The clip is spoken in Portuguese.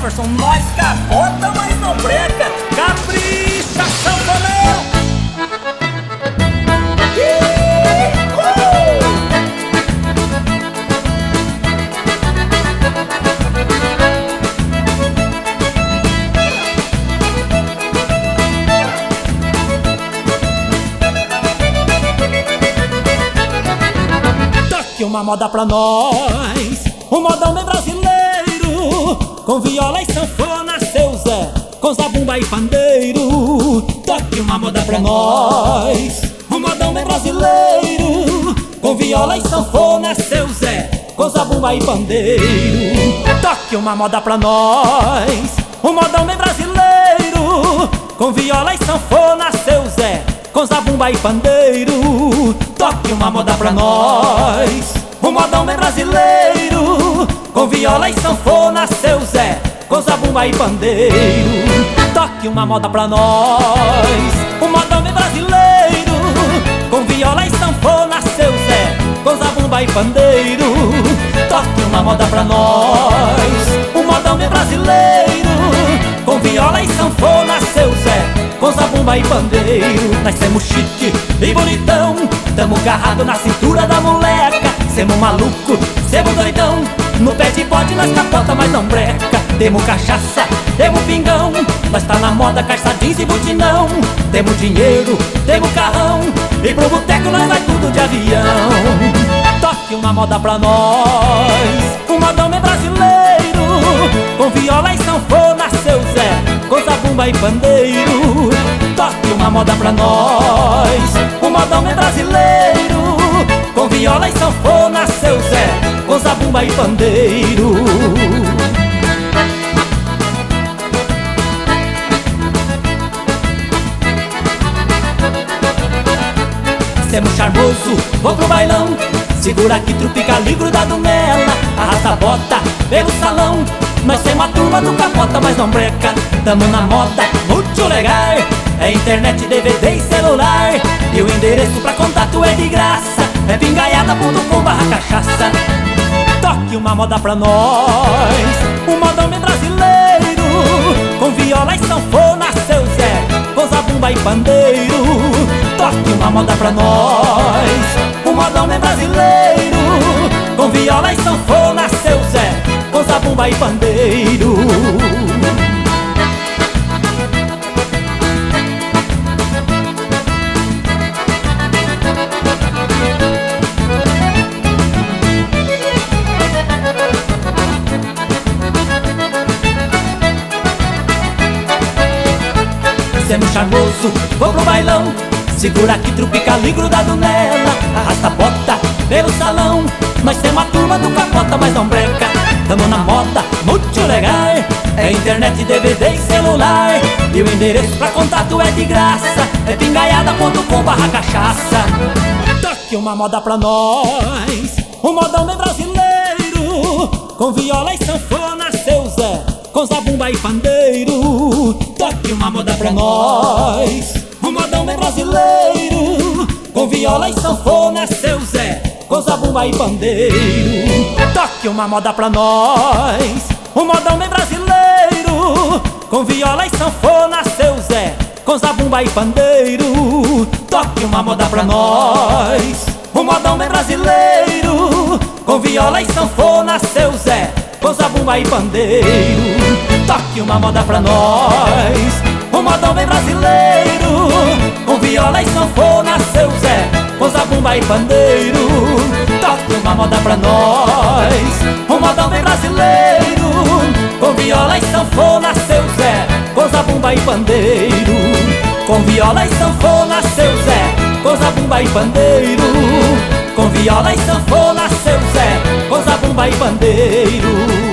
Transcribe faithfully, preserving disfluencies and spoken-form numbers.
Jefferson, nós capota, mas não breca. Capricha, sanfoneiro. Toque uma moda pra nós, um modão bem brasileiro, com viola e sanfona, seu Zé, com zabumba e pandeiro. Toque uma moda pra nós, um modão bem brasileiro, com viola e sanfona, seu Zé, com zabumba e pandeiro. Toque uma moda pra nós, um modão bem brasileiro, com viola e sanfona, seu Zé, com zabumba e pandeiro. Toque uma moda pra nós, um modão bem brasileiro, com viola e sanfona, seu Zé, com zabumba e pandeiro. Toque uma moda pra nós, um modão bem brasileiro, com viola e sanfona, seu Zé, com zabumba e pandeiro. Toque uma moda pra nós, um modão bem brasileiro, com viola e sanfona, seu Zé, com zabumba e pandeiro. Nós semos chique e bonitão, tamo garrado na cintura da moleca. Semos maluco, semos doidão, no pé de bode nós capota, mas não breca. Temos cachaça, temos pingão, nós tá na moda calça jeans e butinão. Temos dinheiro, temos carrão, e pro boteco nós vai tudo de avião. Toque uma moda pra nós, um modão bem brasileiro, com viola e sanfona, seu Zé, com zabumba e pandeiro. Toque uma moda pra nós, um modão bem brasileiro, com viola e sanfona, seu Zé, com zabumba e pandeiro. Semos charmoso, vou pro bailão, segura aqui, trupica ali grudado nela, arrasta a bota pelo salão. Nós semos a turma do capota, mas não breca. Tamo na moda, muito legal, é internet, D V D e celular, e o endereço pra contato é de graça, é pingaiada ponto com barra cachaça. Toque uma moda pra nós, um modão bem brasileiro, com viola e sanfona, seu Zé, com zabumba e pandeiro. Toque uma moda pra nós, um modão bem brasileiro, com viola e sanfona, seu Zé, com zabumba e pandeiro. Semos charmoso, vou pro bailão, segura aqui, trupica ali grudado nela, arrasta a bota pelo salão. Nós temos a turma do capota, mas não breca. Tamo na moda, muito legal, é internet, D V D e celular, e o endereço pra contato é de graça, é pingaiada ponto com barra cachaça. Toque uma moda pra nós, um modão bem brasileiro, com viola e sanfona, seu Zé, com zabumba e pandeiro. Toque uma moda pra nós, um modão bem brasileiro, com viola e sanfona, seu Zé, com zabumba e pandeiro. Toque uma moda pra nós, um modão bem brasileiro, com viola e sanfona, seu Zé, com zabumba e pandeiro. Toque uma moda pra nós, um modão bem brasileiro, com viola e sanfona, seu Zé, com zabumba e pandeiro. Toque uma moda pra nós, um modão bem brasileiro, com viola e sanfona, seu Zé, com zabumba e pandeiro. Toque uma moda pra nós, um modão bem brasileiro, com viola e sanfona, seu Zé, com zabumba e pandeiro. Com viola e sanfona, seu Zé, com zabumba e pandeiro. Com viola e sanfona, seu Zé, com zabumba e pandeiro.